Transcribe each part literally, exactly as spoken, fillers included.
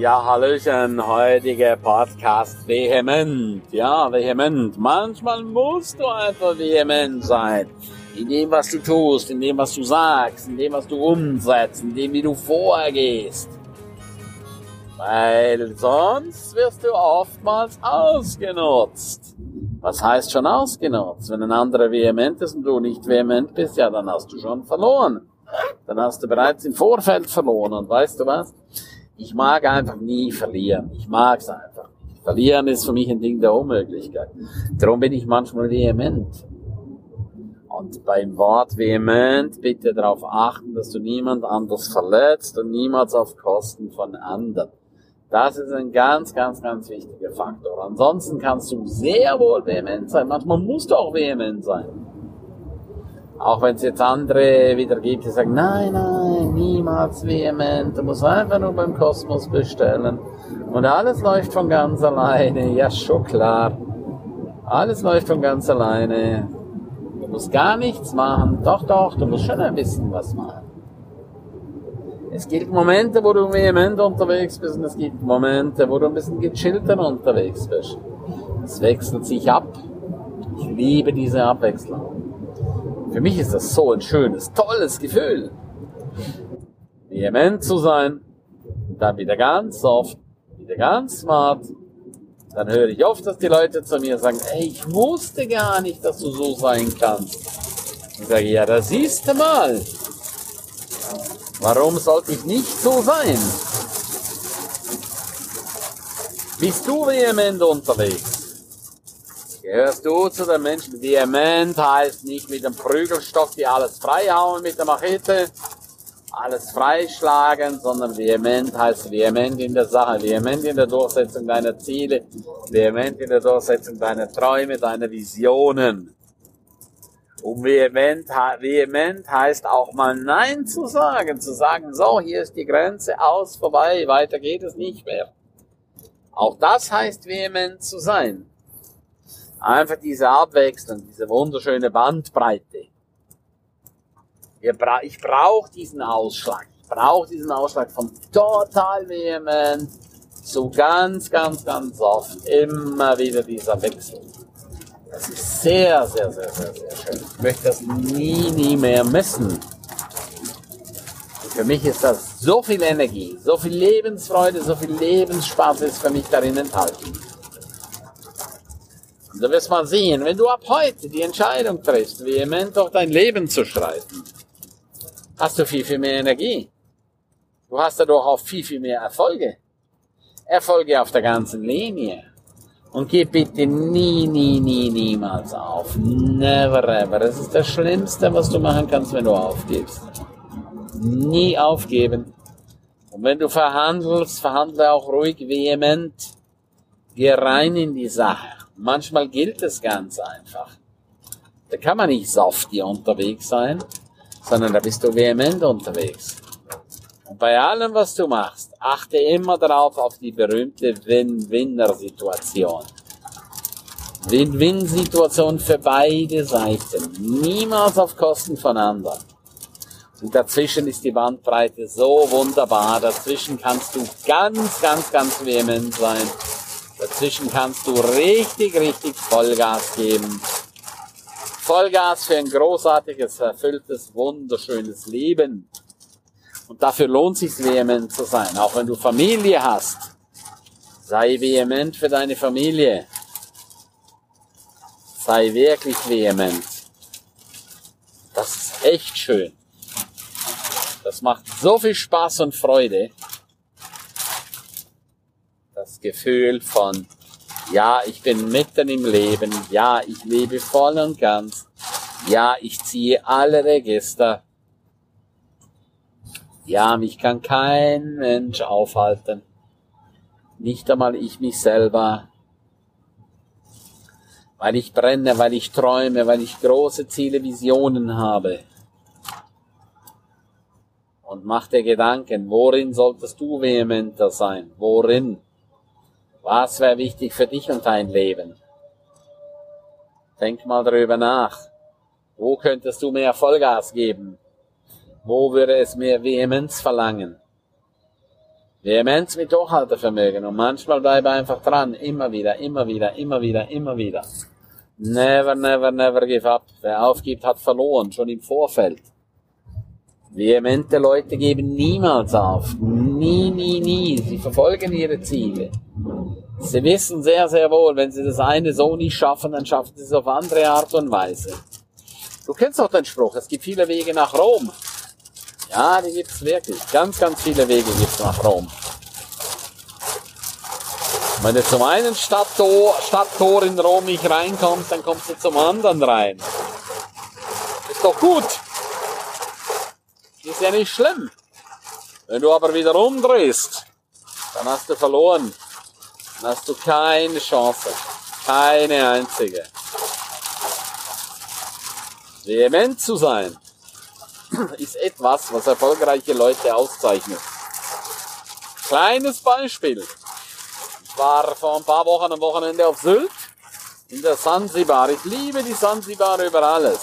Ja, Hallöchen, heutiger Podcast vehement, ja, vehement. Manchmal musst du einfach vehement sein. In dem, was du tust, in dem, was du sagst, in dem, was du umsetzt, in dem, wie du vorgehst. Weil sonst wirst du oftmals ausgenutzt. Was heißt schon ausgenutzt? Wenn ein anderer vehement ist und du nicht vehement bist, ja, dann hast du schon verloren. Dann hast du bereits im Vorfeld verloren. Und weißt du was? Ich mag einfach nie verlieren. Ich mag es einfach nicht. Verlieren ist für mich ein Ding der Unmöglichkeit. Darum bin ich manchmal vehement. Und beim Wort vehement bitte darauf achten, dass du niemand anders verletzt und niemals auf Kosten von anderen. Das ist ein ganz, ganz, ganz wichtiger Faktor. Ansonsten kannst du sehr wohl vehement sein. Manchmal musst du auch vehement sein. Auch wenn es jetzt andere wieder gibt, die sagen, nein, nein, niemals vehement, du musst einfach nur beim Kosmos bestellen und alles läuft von ganz alleine. Ja, schon klar. Alles läuft von ganz alleine. Du musst gar nichts machen. Doch, doch, du musst schon ein bisschen was machen. Es gibt Momente, wo du vehement unterwegs bist und es gibt Momente, wo du ein bisschen gechillter unterwegs bist. Es wechselt sich ab. Ich liebe diese Abwechslung. Für mich ist das so ein schönes, tolles Gefühl, vehement zu sein, dann wieder ganz soft, wieder ganz smart. Dann höre ich oft, dass die Leute zu mir sagen, ey, ich wusste gar nicht, dass du so sein kannst. Ich sage, ja, da siehst du mal. Warum sollte ich nicht so sein? Bist du vehement unterwegs? Gehörst du zu den Menschen? Vehement heißt nicht mit dem Prügelstock, die alles freihauen mit der Machete, alles freischlagen, sondern vehement heißt vehement in der Sache, vehement in der Durchsetzung deiner Ziele, vehement in der Durchsetzung deiner Träume, deiner Visionen. Und vehement, vehement heißt auch mal Nein zu sagen, zu sagen, so, hier ist die Grenze, aus, vorbei, weiter geht es nicht mehr. Auch das heißt vehement zu sein. Einfach diese Abwechslung, diese wunderschöne Bandbreite. Ich brauche diesen Ausschlag. Ich brauche diesen Ausschlag von total vehement zu ganz, ganz, ganz oft. Immer wieder dieser Wechsel. Das ist sehr, sehr, sehr, sehr, sehr schön. Ich möchte das nie, nie mehr missen. Für mich ist das so viel Energie, so viel Lebensfreude, so viel Lebensspaß ist für mich darin enthalten. Und du wirst mal sehen, wenn du ab heute die Entscheidung triffst, vehement durch dein Leben zu schreiten, hast du viel, viel mehr Energie. Du hast dadurch auch viel, viel mehr Erfolge. Erfolge auf der ganzen Linie. Und gib bitte nie, nie, nie, niemals auf. Never ever. Das ist das Schlimmste, was du machen kannst, wenn du aufgibst. Nie aufgeben. Und wenn du verhandelst, verhandle auch ruhig vehement. Geh rein in die Sache. Manchmal gilt es ganz einfach. Da kann man nicht softy unterwegs sein, sondern da bist du vehement unterwegs. Und bei allem, was du machst, achte immer darauf auf die berühmte Win-Winner-Situation. Win-Win-Situation für beide Seiten. Niemals auf Kosten von anderen. Und dazwischen ist die Bandbreite so wunderbar. Dazwischen kannst du ganz, ganz, ganz vehement sein. Dazwischen kannst du richtig, richtig Vollgas geben. Vollgas für ein großartiges, erfülltes, wunderschönes Leben. Und dafür lohnt es sich vehement zu sein. Auch wenn du Familie hast, sei vehement für deine Familie. Sei wirklich vehement. Das ist echt schön. Das macht so viel Spaß und Freude. Das Gefühl von, ja, ich bin mitten im Leben, ja, ich lebe voll und ganz, ja, ich ziehe alle Register, ja, mich kann kein Mensch aufhalten, nicht einmal ich mich selber, weil ich brenne, weil ich träume, weil ich große Ziele, Visionen habe. Und mach dir Gedanken, worin solltest du vehementer sein, worin? Was wäre wichtig für dich und dein Leben? Denk mal darüber nach. Wo könntest du mehr Vollgas geben? Wo würde es mehr Vehemenz verlangen? Vehemenz mit Durchhaltevermögen. Und manchmal bleibe einfach dran. Immer wieder, immer wieder, immer wieder, immer wieder. Never, never, never give up. Wer aufgibt, hat verloren. Schon im Vorfeld. Vehemente Leute geben niemals auf. Nie, nie, nie. Sie verfolgen ihre Ziele. Sie wissen sehr, sehr wohl, wenn sie das eine so nicht schaffen, dann schaffen sie es auf andere Art und Weise. Du kennst doch den Spruch, es gibt viele Wege nach Rom. Ja, die gibt's wirklich. Ganz, ganz viele Wege gibt's nach Rom. Wenn du zum einen Stadttor, Stadttor in Rom nicht reinkommst, dann kommst du zum anderen rein. Ist doch gut. Ist ja nicht schlimm. Wenn du aber wieder umdrehst, dann hast du verloren. Dann hast du keine Chance. Keine einzige. Vehement zu sein, ist etwas, was erfolgreiche Leute auszeichnet. Kleines Beispiel. Ich war vor ein paar Wochen am Wochenende auf Sylt, in der Sansibar. Ich liebe die Sansibar über alles.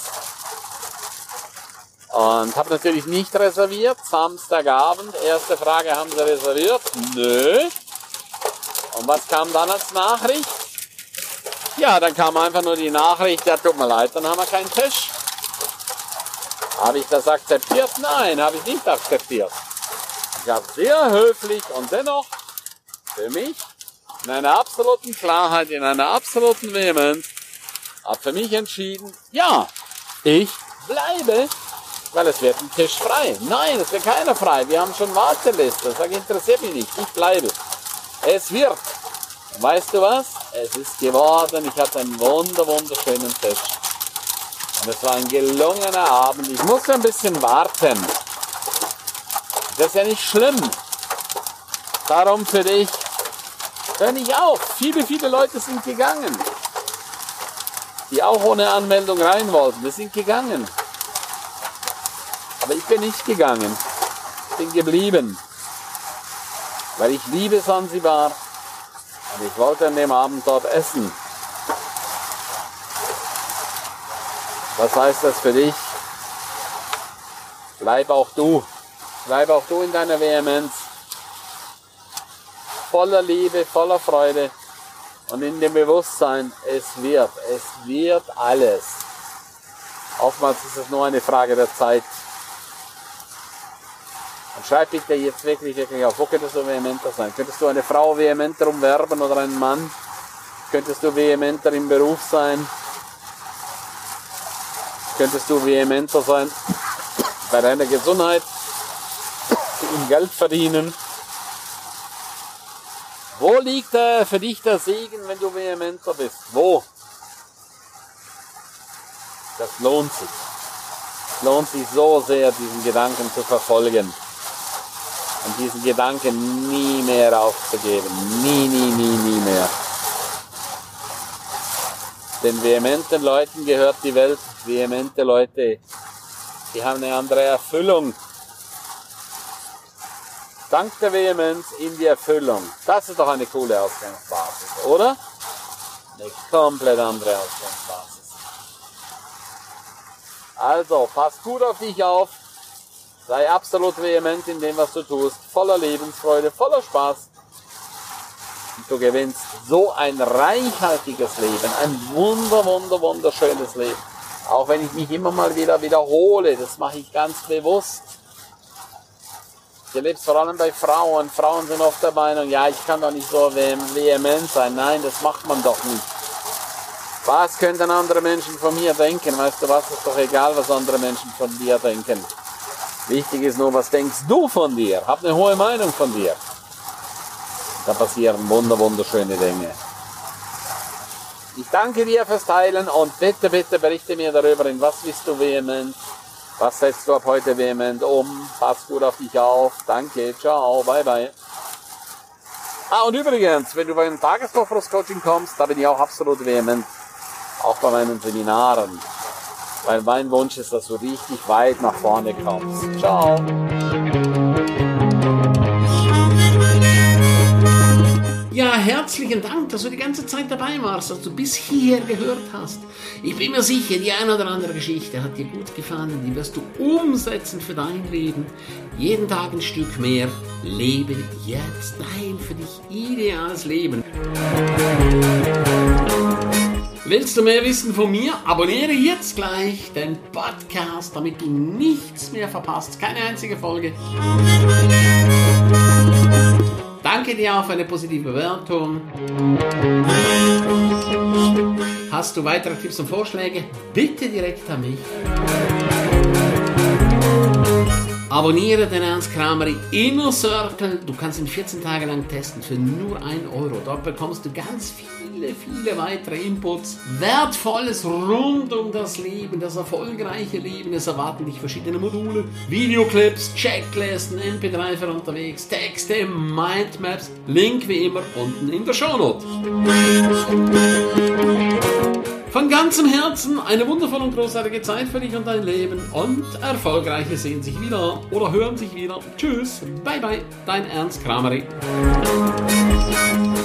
Und habe natürlich nicht reserviert. Samstagabend, erste Frage, haben Sie reserviert? Nö. Und was kam dann als Nachricht? Ja, dann kam einfach nur die Nachricht, ja, tut mir leid, dann haben wir keinen Tisch. Habe ich das akzeptiert? Nein, habe ich nicht akzeptiert. Ich habe sehr höflich und dennoch für mich in einer absoluten Klarheit, in einer absoluten Vehemenz, habe für mich entschieden, ja, ich bleibe, weil es wird ein Tisch frei. Nein, es wird keiner frei. Wir haben schon Warteliste. Das interessiert mich nicht. Ich bleibe. Es wird. Weißt du was? Es ist geworden. Ich hatte einen wunder, wunderschönen Tisch. Und es war ein gelungener Abend. Ich musste ein bisschen warten. Das ist ja nicht schlimm. Darum für dich, hör nicht auf. Viele, viele Leute sind gegangen. Die auch ohne Anmeldung rein wollten. Die sind gegangen. Aber ich bin nicht gegangen. Ich bin geblieben. Weil ich liebe Sansibar. Und ich wollte an dem Abend dort essen. Was heißt das für dich? Bleib auch du. Bleib auch du in deiner Vehemenz. Voller Liebe, voller Freude. Und in dem Bewusstsein, es wird, es wird alles. Oftmals ist es nur eine Frage der Zeit. Und schreib bitte jetzt wirklich, wirklich auf, wo könntest du vehementer sein? Könntest du eine Frau vehementer umwerben oder einen Mann? Könntest du vehementer im Beruf sein? Könntest du vehementer sein bei deiner Gesundheit, im Geld verdienen? Wo liegt äh, für dich der Segen, wenn du vehementer bist? Wo? Das lohnt sich. Es lohnt sich so sehr, diesen Gedanken zu verfolgen. Und diesen Gedanken nie mehr aufzugeben. Nie, nie, nie, nie mehr. Den vehementen Leuten gehört die Welt. Vehemente Leute, die haben eine andere Erfüllung. Dank der Vehemenz in die Erfüllung. Das ist doch eine coole Ausgangsbasis, oder? Eine komplett andere Ausgangsbasis. Also, pass gut auf dich auf. Sei absolut vehement in dem, was du tust. Voller Lebensfreude, voller Spaß. Und du gewinnst so ein reichhaltiges Leben. Ein wunder, wunder, wunderschönes Leben. Auch wenn ich mich immer mal wieder wiederhole. Das mache ich ganz bewusst. Ich erlebe es vor allem bei Frauen. Frauen sind oft der Meinung, ja, ich kann doch nicht so vehement sein. Nein, das macht man doch nicht. Was könnten andere Menschen von mir denken? Weißt du was, ist doch egal, was andere Menschen von dir denken. Wichtig ist nur, was denkst du von dir? Hab eine hohe Meinung von dir. Da passieren wunder, wunderschöne Dinge. Ich danke dir fürs Teilen und bitte, bitte berichte mir darüber, in was bist du vehement. Was setzt du ab heute vehement um? Pass gut auf dich auf. Danke, ciao, bye, bye. Ah, und übrigens, wenn du bei einem Tagesvorfrust-Coaching kommst, da bin ich auch absolut vehement. Auch bei meinen Seminaren. Weil mein Wunsch ist, dass du richtig weit nach vorne kommst. Ciao. Ja, herzlich herzlichen Dank, dass du die ganze Zeit dabei warst, dass du bis hierher gehört hast. Ich bin mir sicher, die eine oder andere Geschichte hat dir gut gefallen, die wirst du umsetzen für dein Leben. Jeden Tag ein Stück mehr. Lebe jetzt dein für dich ideales Leben. Willst du mehr wissen von mir? Abonniere jetzt gleich den Podcast, damit du nichts mehr verpasst. Keine einzige Folge. Danke dir auch für eine positive Bewertung. Hast du weitere Tipps und Vorschläge? Bitte direkt an mich. Abonniere den Ernst Krameri Inner Circle. Du kannst ihn vierzehn Tage lang testen für nur ein Euro. Dort bekommst du ganz viele, viele weitere Inputs. Wertvolles rund um das Leben, das erfolgreiche Leben. Es erwarten dich verschiedene Module, Videoclips, Checklisten, M P drei für unterwegs, Texte, Mindmaps. Link wie immer unten in der Shownote. Von ganzem Herzen eine wundervolle und großartige Zeit für dich und dein Leben und Erfolgreiche sehen sich wieder oder hören sich wieder. Tschüss, bye bye, dein Ernst Krameri.